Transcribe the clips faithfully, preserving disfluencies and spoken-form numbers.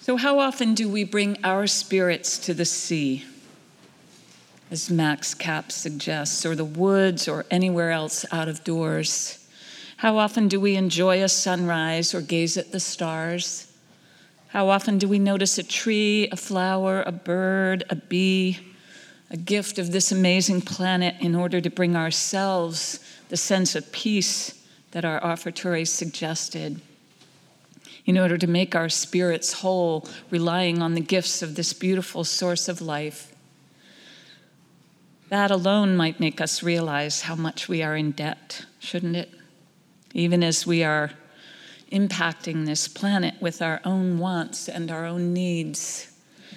So how often do we bring our spirits to the sea, as Max Kapp suggests, or the woods, or anywhere else out of doors? How often do we enjoy a sunrise or gaze at the stars? How often do we notice a tree, a flower, a bird, a bee, a gift of this amazing planet in order to bring ourselves the sense of peace that our offertory suggested, in order to make our spirits whole, relying on the gifts of this beautiful source of life? That alone might make us realize how much we are in debt, shouldn't it? Even as we are impacting this planet with our own wants and our own needs.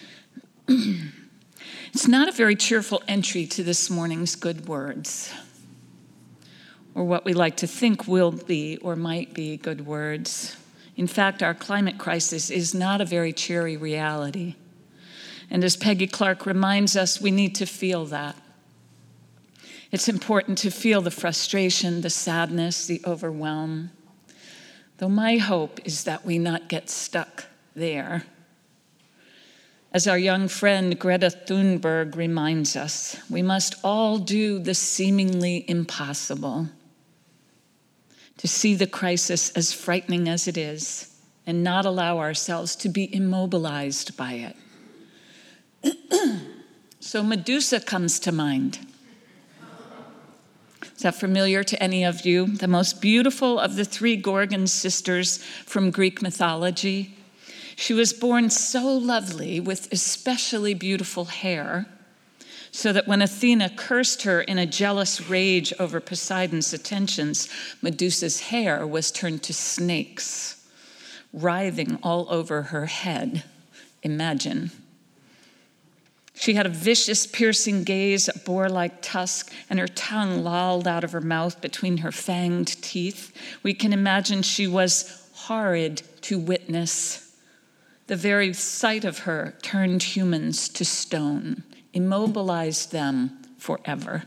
It's not a very cheerful entry to this morning's good words, or what we like to think will be or might be good words. In fact, our climate crisis is not a very cheery reality. And as Peggy Clark reminds us, we need to feel that. It's important to feel the frustration, the sadness, the overwhelm. Though my hope is that we not get stuck there. As our young friend Greta Thunberg reminds us, we must all do the seemingly impossible. To see the crisis as frightening as it is, and not allow ourselves to be immobilized by it. So Medusa comes to mind. Is that familiar to any of you? The most beautiful of the three Gorgon sisters from Greek mythology. She was born so lovely with especially beautiful hair, so that when Athena cursed her in a jealous rage over Poseidon's attentions, Medusa's hair was turned to snakes, writhing all over her head. Imagine. She had a vicious, piercing gaze, a boar-like tusk, and her tongue lolled out of her mouth between her fanged teeth. We can imagine she was horrid to witness. The very sight of her turned humans to stone, immobilized them forever.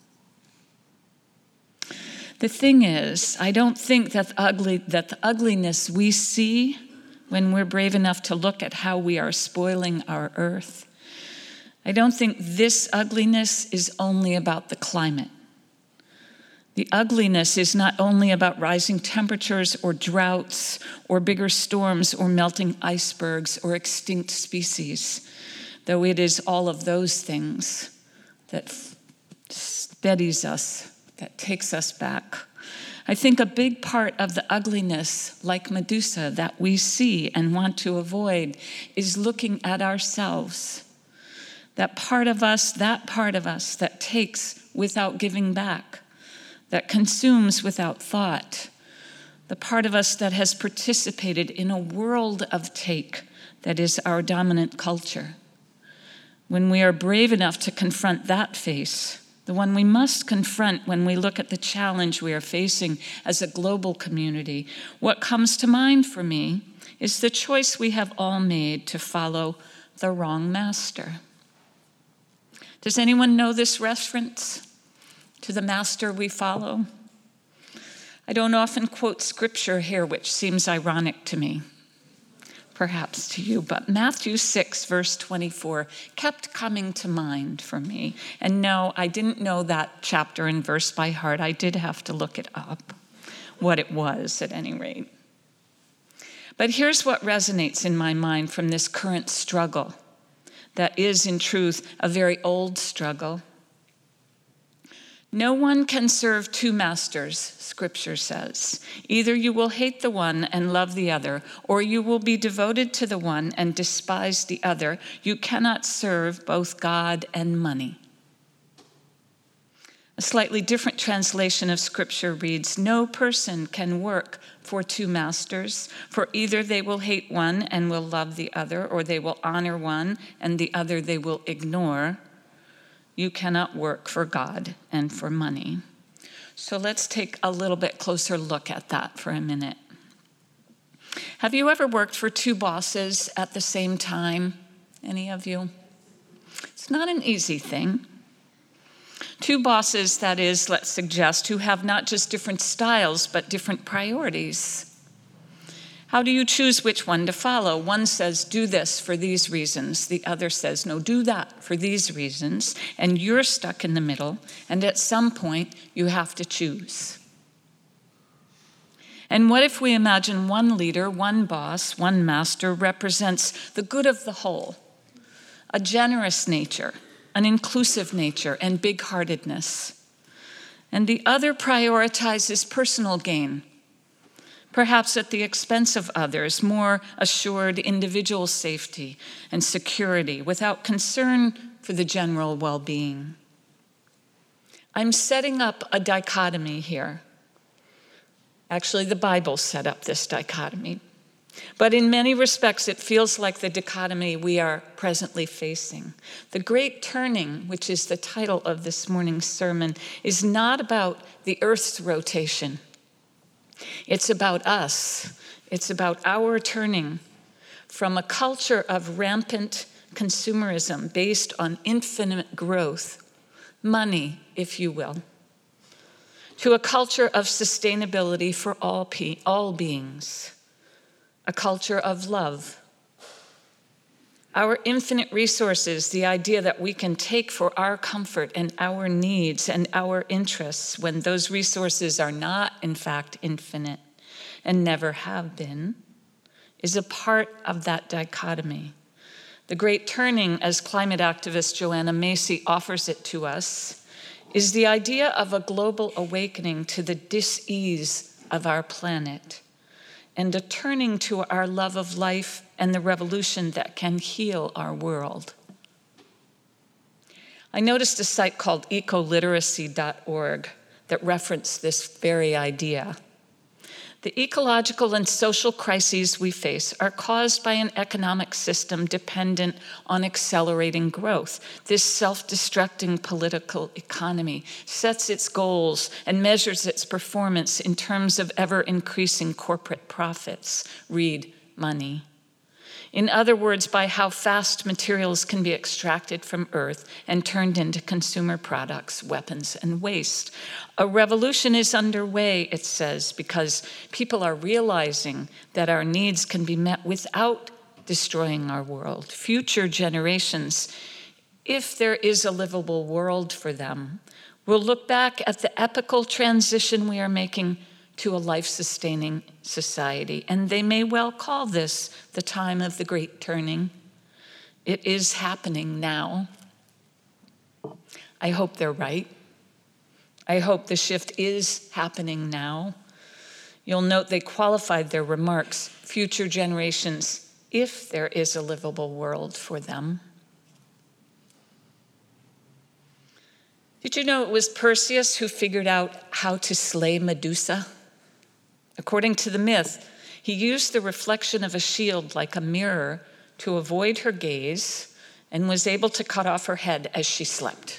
The thing is, I don't think that the, ugly, that the ugliness we see when we're brave enough to look at how we are spoiling our earth, I don't think this ugliness is only about the climate. The ugliness is not only about rising temperatures or droughts or bigger storms or melting icebergs or extinct species, though it is all of those things that steadies us, that takes us back. I think a big part of the ugliness, like Medusa, that we see and want to avoid is looking at ourselves. That part of us, that part of us that takes without giving back, that consumes without thought, the part of us that has participated in a world of take that is our dominant culture. When we are brave enough to confront that face, the one we must confront when we look at the challenge we are facing as a global community, what comes to mind for me is the choice we have all made to follow the wrong master. Does anyone know this reference to the master we follow? I don't often quote scripture here, which seems ironic to me, perhaps to you, but Matthew six, verse twenty-four, kept coming to mind for me. And no, I didn't know that chapter and verse by heart. I did have to look it up, what it was at any rate. But here's what resonates in my mind from this current struggle that is, in truth, a very old struggle. No one can serve two masters, Scripture says. Either you will hate the one and love the other, or you will be devoted to the one and despise the other. You cannot serve both God and money. A slightly different translation of Scripture reads, no person can work for two masters, for either they will hate one and will love the other, or they will honor one and the other they will ignore. You cannot work for God and for money. So let's take a little bit closer look at that for a minute. Have you ever worked for two bosses at the same time? Any of you? It's not an easy thing. Two bosses, that is, let's suggest, who have not just different styles, but different priorities. How do you choose which one to follow? One says, do this for these reasons. The other says, no, do that for these reasons. And you're stuck in the middle, and at some point, you have to choose. And what if we imagine one leader, one boss, one master represents the good of the whole, a generous nature, an inclusive nature, and big-heartedness, and the other prioritizes personal gain, perhaps at the expense of others, more assured individual safety and security without concern for the general well-being. I'm setting up a dichotomy here. Actually, the Bible set up this dichotomy. But in many respects, it feels like the dichotomy we are presently facing. The Great Turning, which is the title of this morning's sermon, is not about the Earth's rotation. It's about us. It's about our turning from a culture of rampant consumerism based on infinite growth, money, if you will, to a culture of sustainability for all, pe- all beings, a culture of love. Our infinite resources, the idea that we can take for our comfort and our needs and our interests when those resources are not, in fact, infinite and never have been, is a part of that dichotomy. The Great Turning, as climate activist Joanna Macy offers it to us, is the idea of a global awakening to the dis-ease of our planet and a turning to our love of life and the revolution that can heal our world. I noticed a site called ecoliteracy dot org that referenced this very idea. The ecological and social crises we face are caused by an economic system dependent on accelerating growth. This self-destructing political economy sets its goals and measures its performance in terms of ever-increasing corporate profits. Read money. In other words, by how fast materials can be extracted from Earth and turned into consumer products, weapons, and waste. A revolution is underway, it says, because people are realizing that our needs can be met without destroying our world. Future generations, if there is a livable world for them, will look back at the epical transition we are making to a life-sustaining society. And they may well call this the time of the Great Turning. It is happening now. I hope they're right. I hope the shift is happening now. You'll note they qualified their remarks, future generations, if there is a livable world for them. Did you know it was Perseus who figured out how to slay Medusa? According to the myth, he used the reflection of a shield like a mirror to avoid her gaze and was able to cut off her head as she slept.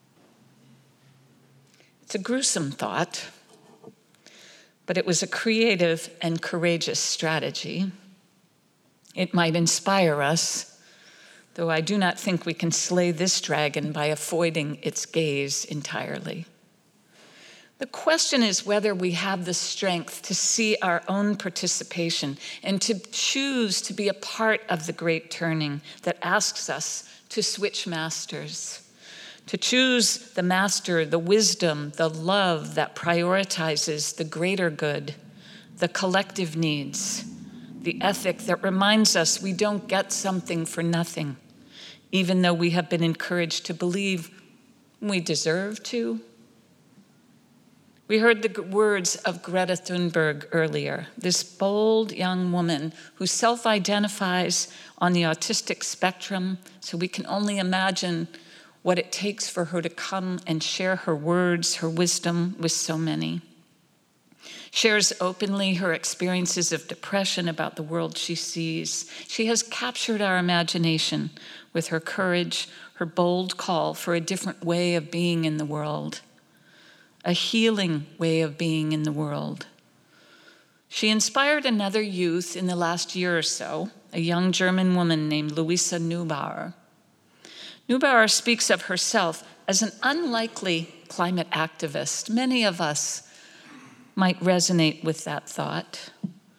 It's a gruesome thought, but it was a creative and courageous strategy. It might inspire us, though I do not think we can slay this dragon by avoiding its gaze entirely. The question is whether we have the strength to see our own participation and to choose to be a part of the Great Turning that asks us to switch masters, to choose the master, the wisdom, the love that prioritizes the greater good, the collective needs, the ethic that reminds us we don't get something for nothing, even though we have been encouraged to believe we deserve to. We heard the words of Greta Thunberg earlier, this bold young woman who self-identifies on the autistic spectrum, so we can only imagine what it takes for her to come and share her words, her wisdom with so many. Shares openly her experiences of depression about the world she sees. She has captured our imagination with her courage, her bold call for a different way of being in the world, a healing way of being in the world. She inspired another youth in the last year or so, a young German woman named Luisa Neubauer. Neubauer speaks of herself as an unlikely climate activist. Many of us might resonate with that thought.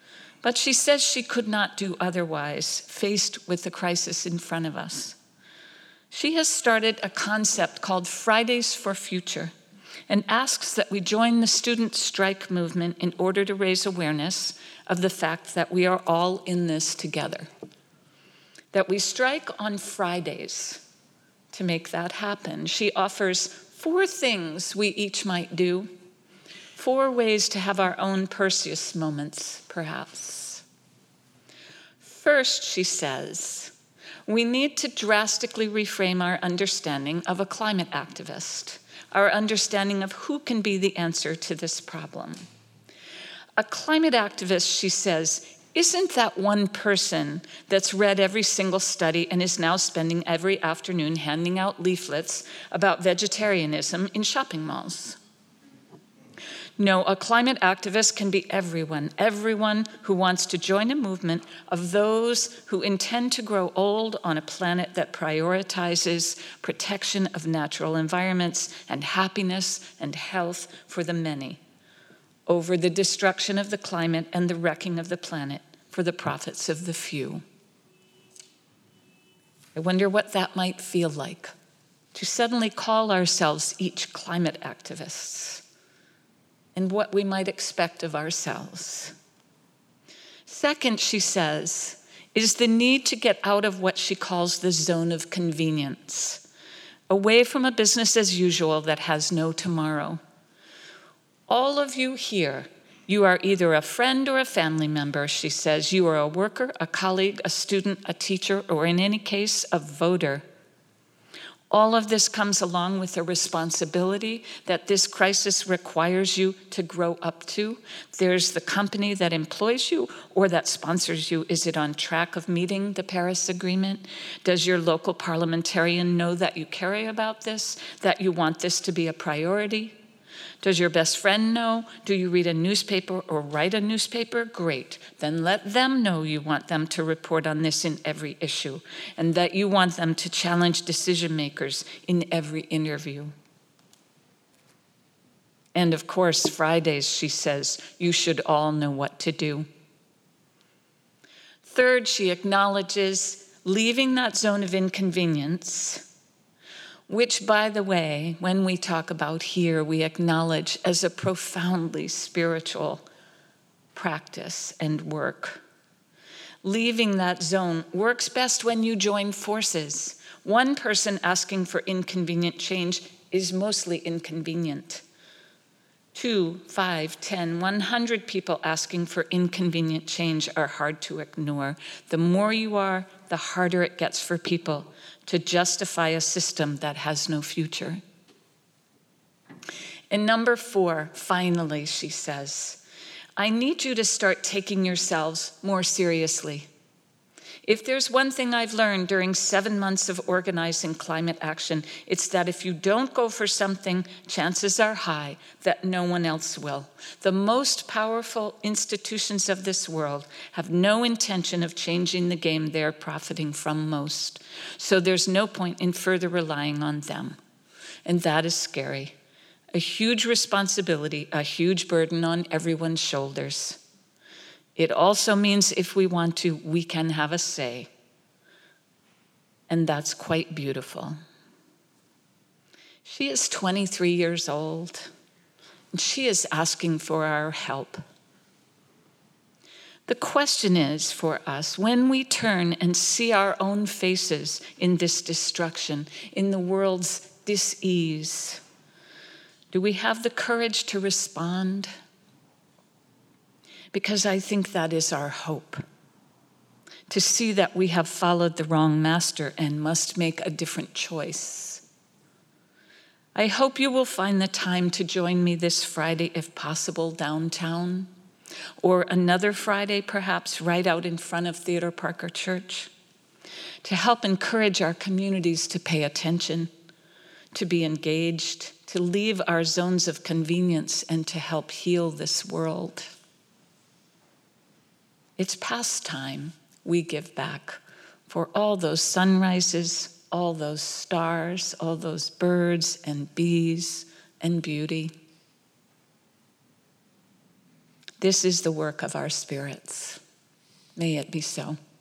But she says she could not do otherwise, faced with the crisis in front of us. She has started a concept called Fridays for Future and asks that we join the student strike movement in order to raise awareness of the fact that we are all in this together. That we strike on Fridays to make that happen. She offers four things we each might do, four ways to have our own Perseus moments, perhaps. First, she says, we need to drastically reframe our understanding of a climate activist, our understanding of who can be the answer to this problem. A climate activist, she says, isn't that one person that's read every single study and is now spending every afternoon handing out leaflets about vegetarianism in shopping malls. No, a climate activist can be everyone, everyone who wants to join a movement of those who intend to grow old on a planet that prioritizes protection of natural environments and happiness and health for the many, over the destruction of the climate and the wrecking of the planet for the profits of the few. I wonder what that might feel like, to suddenly call ourselves each climate activists, and what we might expect of ourselves. Second, she says, is the need to get out of what she calls the zone of convenience, away from a business as usual that has no tomorrow. All of you here, you are either a friend or a family member, she says. You are a worker, a colleague, a student, a teacher, or in any case, a voter. All of this comes along with a responsibility that this crisis requires you to grow up to. There's the company that employs you or that sponsors you. Is it on track of meeting the Paris Agreement? Does your local parliamentarian know that you care about this, that you want this to be a priority? Does your best friend know? Do you read a newspaper or write a newspaper? Great. Then let them know you want them to report on this in every issue and that you want them to challenge decision makers in every interview. And of course, Fridays, she says, you should all know what to do. Third, she acknowledges leaving that zone of inconvenience, which, by the way, when we talk about here, we acknowledge as a profoundly spiritual practice and work. Leaving that zone works best when you join forces. One person asking for inconvenient change is mostly inconvenient. Two, five, ten, one hundred people asking for inconvenient change are hard to ignore. The more you are, the harder it gets for people to justify a system that has no future. And number four, finally, she says, I need you to start taking yourselves more seriously. If there's one thing I've learned during seven months of organizing climate action, it's that if you don't go for something, chances are high that no one else will. The most powerful institutions of this world have no intention of changing the game they're profiting from most. So there's no point in further relying on them. And that is scary. A huge responsibility, a huge burden on everyone's shoulders. It also means if we want to, we can have a say. And that's quite beautiful. She is twenty-three years old, and she is asking for our help. The question is for us, when we turn and see our own faces in this destruction, in the world's dis-ease, do we have the courage to respond? Because I think that is our hope, to see that we have followed the wrong master and must make a different choice. I hope you will find the time to join me this Friday, if possible, downtown, or another Friday, perhaps right out in front of Theodore Parker Church, to help encourage our communities to pay attention, to be engaged, to leave our zones of convenience, and to help heal this world. It's past time we give back for all those sunrises, all those stars, all those birds and bees and beauty. This is the work of our spirits. May it be so.